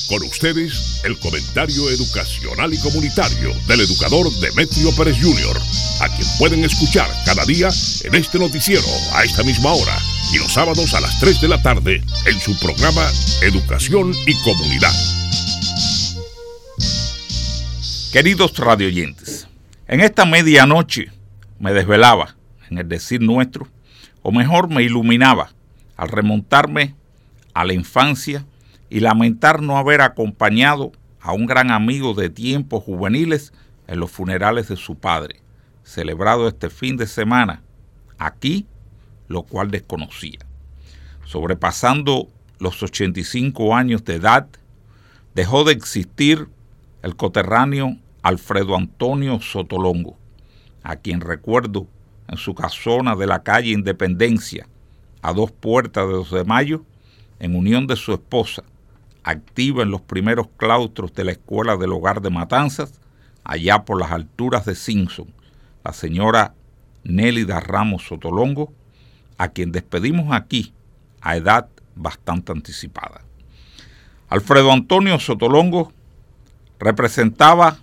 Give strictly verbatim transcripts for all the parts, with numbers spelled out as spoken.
Con ustedes, el comentario educacional y comunitario del educador Demetrio Pérez junior, a quien pueden escuchar cada día en este noticiero a esta misma hora y los sábados a las tres de la tarde en su programa Educación y Comunidad. Queridos radioyentes, en esta medianoche me desvelaba en el decir nuestro, o mejor me iluminaba al remontarme a la infancia y lamentar no haber acompañado a un gran amigo de tiempos juveniles en los funerales de su padre, celebrado este fin de semana aquí, lo cual desconocía. Sobrepasando los ochenta y cinco años de edad, dejó de existir el coterráneo Alfredo Antonio Sotolongo, a quien recuerdo en su casona de la calle Independencia, a dos puertas de dos de mayo, en unión de su esposa, activa en los primeros claustros de la Escuela del Hogar de Matanzas, allá por las alturas de Simpson, la señora Nélida Ramos Sotolongo, a quien despedimos aquí a edad bastante anticipada. Alfredo Antonio Sotolongo representaba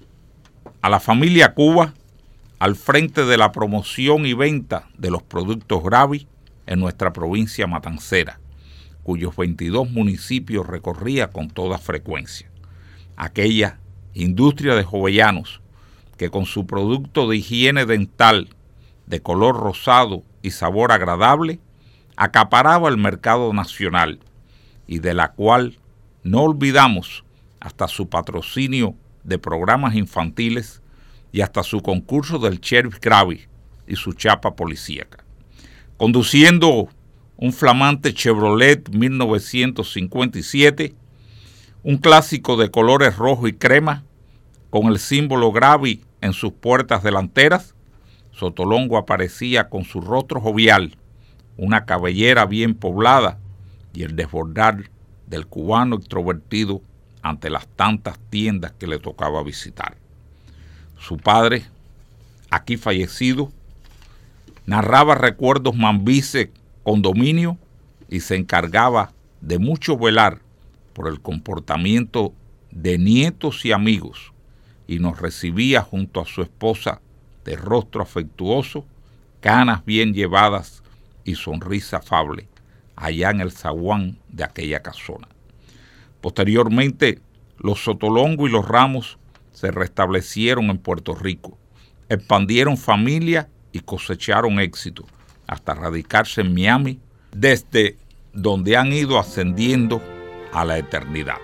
a la familia Cuba al frente de la promoción y venta de los productos Gravi en nuestra provincia matancera, cuyos veintidós municipios recorría con toda frecuencia. Aquella industria de jovellanos que con su producto de higiene dental de color rosado y sabor agradable acaparaba el mercado nacional y de la cual no olvidamos hasta su patrocinio de programas infantiles y hasta su concurso del Sheriff Gravi y su chapa policíaca. Conduciendo un flamante Chevrolet mil novecientos cincuenta y siete, un clásico de colores rojo y crema, con el símbolo Gravi en sus puertas delanteras, Sotolongo aparecía con su rostro jovial, una cabellera bien poblada y el desbordar del cubano extrovertido ante las tantas tiendas que le tocaba visitar. Su padre, aquí fallecido, narraba recuerdos mambises con dominio y se encargaba de mucho velar por el comportamiento de nietos y amigos y nos recibía junto a su esposa de rostro afectuoso, canas bien llevadas y sonrisa afable allá en el zaguán de aquella casona. Posteriormente, los Sotolongo y los Ramos se restablecieron en Puerto Rico, expandieron familia y cosecharon éxito hasta radicarse en Miami, desde donde han ido ascendiendo a la eternidad.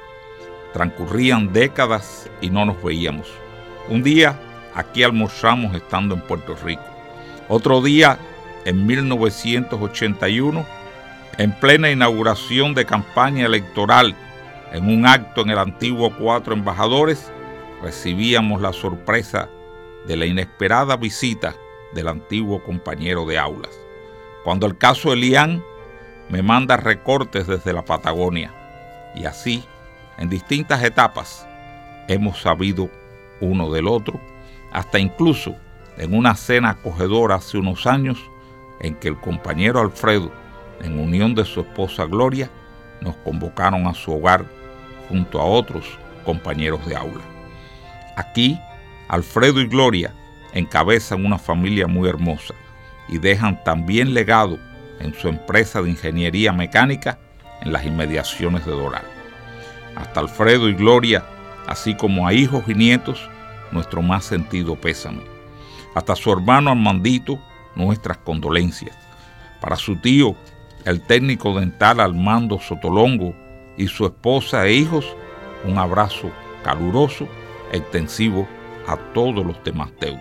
Transcurrían décadas y no nos veíamos. Un día aquí almorzamos estando en Puerto Rico. Otro día, en mil novecientos ochenta y uno, en plena inauguración de campaña electoral, en un acto en el antiguo Cuatro Embajadores, recibíamos la sorpresa de la inesperada visita del antiguo compañero de aulas. Cuando el caso Elián me manda recortes desde la Patagonia, y así, en distintas etapas, hemos sabido uno del otro, hasta incluso en una cena acogedora hace unos años, en que el compañero Alfredo, en unión de su esposa Gloria, nos convocaron a su hogar junto a otros compañeros de aula. Aquí, Alfredo y Gloria encabezan una familia muy hermosa y dejan también legado en su empresa de ingeniería mecánica en las inmediaciones de Doral. Hasta Alfredo y Gloria, así como a hijos y nietos, nuestro más sentido pésame. Hasta su hermano Armandito, nuestras condolencias. Para su tío, el técnico dental Armando Sotolongo, y su esposa e hijos, un abrazo caluroso, extensivo a todos los demás deudos.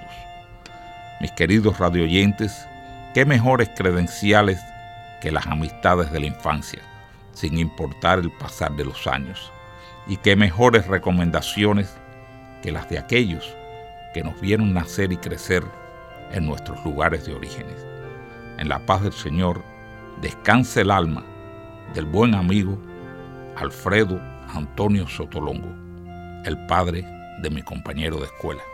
Mis queridos radioyentes, qué mejores credenciales que las amistades de la infancia, sin importar el pasar de los años, y qué mejores recomendaciones que las de aquellos que nos vieron nacer y crecer en nuestros lugares de orígenes. En la paz del Señor, descanse el alma del buen amigo Alfredo Antonio Sotolongo, el padre de mi compañero de escuela.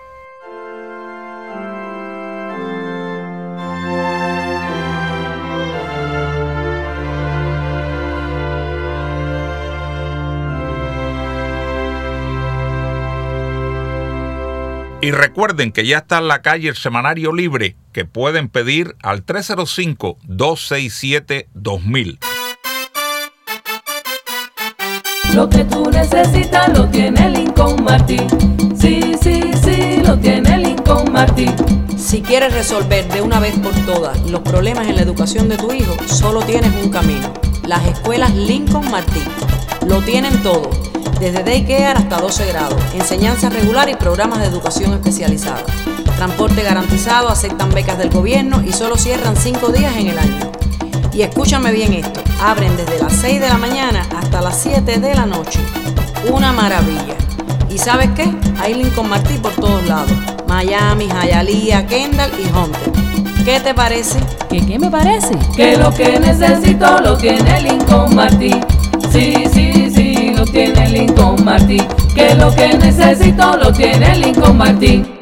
Y recuerden que ya está en la calle el semanario libre, que pueden pedir al tres cero cinco, dos seis siete, dos mil. Lo que tú necesitas lo tiene Lincoln Martí. Sí, sí, sí, lo tiene Lincoln Martí. Si quieres resolver de una vez por todas los problemas en la educación de tu hijo, solo tienes un camino: las escuelas Lincoln Martí. Lo tienen todo, desde daycare hasta doce grados, enseñanza regular y programas de educación especializada. Transporte garantizado, aceptan becas del gobierno y solo cierran cinco días en el año. Y escúchame bien esto, abren desde las seis de la mañana hasta las siete de la noche. Una maravilla. ¿Y sabes qué? Hay Lincoln Martí por todos lados: Miami, Hialeah, Kendall y Hunter. ¿Qué te parece? ¿Qué qué me parece? Que lo que necesito lo tiene Lincoln Martí. Sí, sí, sí, lo tiene Lincoln Martí. Que lo que necesito lo tiene Lincoln Martí.